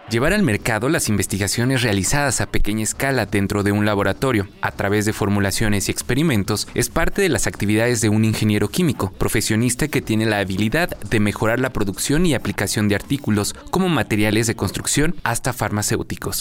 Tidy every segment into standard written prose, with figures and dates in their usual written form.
Llevar al mercado las investigaciones realizadas a pequeña escala dentro de un laboratorio, a través de formulaciones y experimentos, es parte de las actividades de un ingeniero químico, profesionista que tiene la habilidad de mejorar la producción y aplicación de artículos como materiales de construcción hasta farmacéuticos.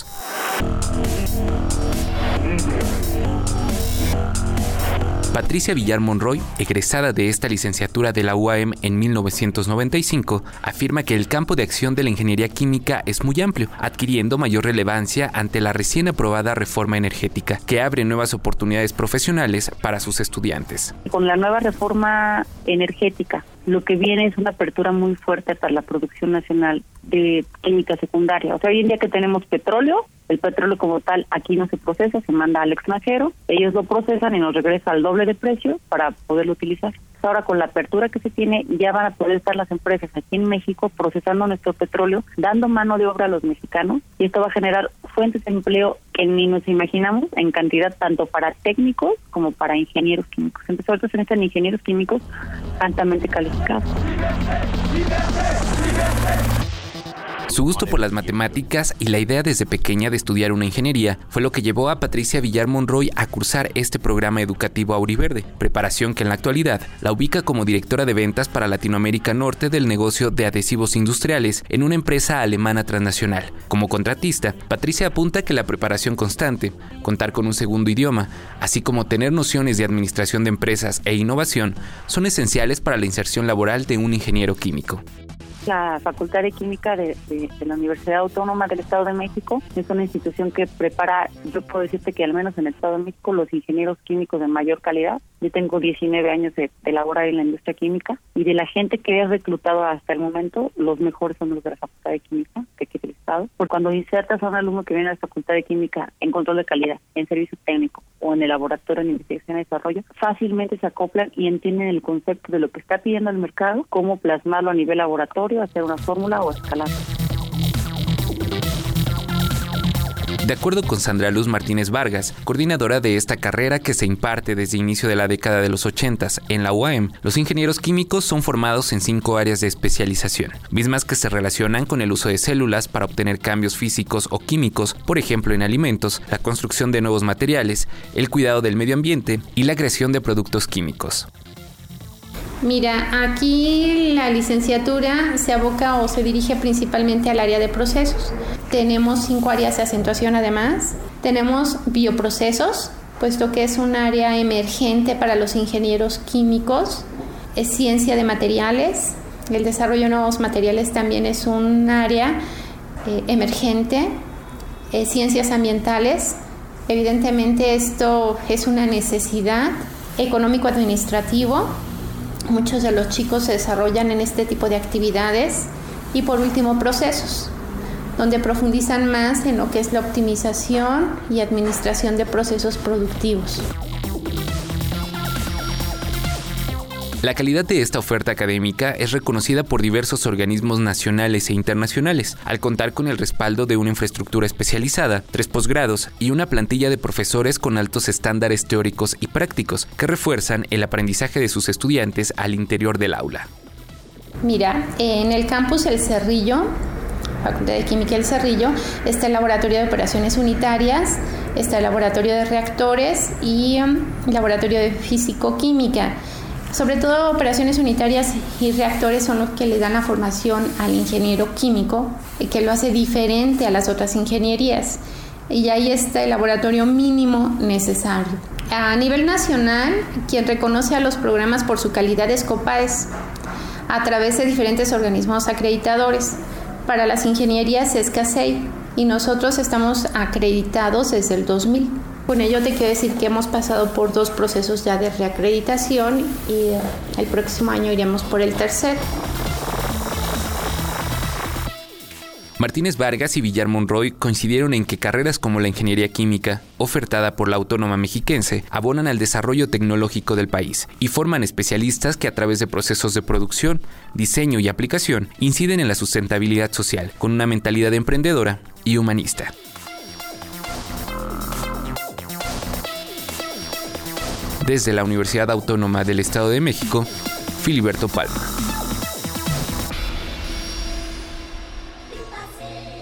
Patricia Villar Monroy, egresada de esta licenciatura de la UAM en 1995, afirma que el campo de acción de la ingeniería química es muy amplio, adquiriendo mayor relevancia ante la recién aprobada reforma energética, que abre nuevas oportunidades profesionales para sus estudiantes. Con la nueva reforma energética, lo que viene es una apertura muy fuerte para la producción nacional de química secundaria. O sea, hoy en día que tenemos petróleo, el petróleo como tal aquí no se procesa, se manda al extranjero, ellos lo procesan y nos regresa al doble de precio para poderlo utilizar. Ahora con la apertura que se tiene ya van a poder estar las empresas aquí en México procesando nuestro petróleo, dando mano de obra a los mexicanos, y esto va a generar fuentes de empleo que ni nos imaginamos en cantidad, tanto para técnicos como para ingenieros químicos. Entonces ahorita se necesitan ingenieros químicos altamente calificados. Su gusto por las matemáticas y la idea desde pequeña de estudiar una ingeniería fue lo que llevó a Patricia Villar Monroy a cursar este programa educativo Auriverde, preparación que en la actualidad la ubica como directora de ventas para Latinoamérica Norte del negocio de adhesivos industriales en una empresa alemana transnacional. Como contratista, Patricia apunta que la preparación constante, contar con un segundo idioma, así como tener nociones de administración de empresas e innovación, son esenciales para la inserción laboral de un ingeniero químico. La Facultad de Química de la Universidad Autónoma del Estado de México es una institución que prepara, yo puedo decirte que al menos en el Estado de México, los ingenieros químicos de mayor calidad. Yo tengo 19 años de laborar en la industria química, y de la gente que he reclutado hasta el momento, los mejores son los de la Facultad de Química de aquí del Estado. Porque cuando insertas a un alumno que viene a la Facultad de Química en control de calidad, en servicio técnico o en el laboratorio en investigación y desarrollo, fácilmente se acoplan y entienden el concepto de lo que está pidiendo el mercado, cómo plasmarlo a nivel laboratorio, hacer una fórmula o escalar. De acuerdo con Sandra Luz Martínez Vargas, coordinadora de esta carrera que se imparte desde inicio de la década de los 80s en la UAM, los ingenieros químicos son formados en 5 áreas de especialización, mismas que se relacionan con el uso de células para obtener cambios físicos o químicos, por ejemplo en alimentos, la construcción de nuevos materiales, el cuidado del medio ambiente y la creación de productos químicos. Mira, aquí la licenciatura se aboca o se dirige principalmente al área de procesos. Tenemos 5 áreas de acentuación además. Tenemos bioprocesos, puesto que es un área emergente para los ingenieros químicos. Es ciencia de materiales. El desarrollo de nuevos materiales también es un área emergente. Ciencias ambientales. Evidentemente esto es una necesidad económico-administrativo. Muchos de los chicos se desarrollan en este tipo de actividades. Y por último, procesos, donde profundizan más en lo que es la optimización y administración de procesos productivos. La calidad de esta oferta académica es reconocida por diversos organismos nacionales e internacionales, al contar con el respaldo de una infraestructura especializada, 3 posgrados y una plantilla de profesores con altos estándares teóricos y prácticos que refuerzan el aprendizaje de sus estudiantes al interior del aula. Mira, en el campus El Cerrillo, Facultad de Química El Cerrillo, está el Laboratorio de Operaciones Unitarias, está el Laboratorio de Reactores y el Laboratorio de Físico-Química. Sobre todo operaciones unitarias y reactores son los que le dan la formación al ingeniero químico, que lo hace diferente a las otras ingenierías. Y ahí está el laboratorio mínimo necesario. A nivel nacional, quien reconoce a los programas por su calidad es COPAES, a través de diferentes organismos acreditadores. Para las ingenierías es CASEI, y nosotros estamos acreditados desde el 2000. Con ello te quiero decir que hemos pasado por 2 procesos ya de reacreditación y el próximo año iremos por el tercero. Martínez Vargas y Villar Monroy coincidieron en que carreras como la ingeniería química, ofertada por la Autónoma Mexiquense, abonan al desarrollo tecnológico del país y forman especialistas que a través de procesos de producción, diseño y aplicación inciden en la sustentabilidad social, con una mentalidad emprendedora y humanista. Desde la Universidad Autónoma del Estado de México, Filiberto Palma.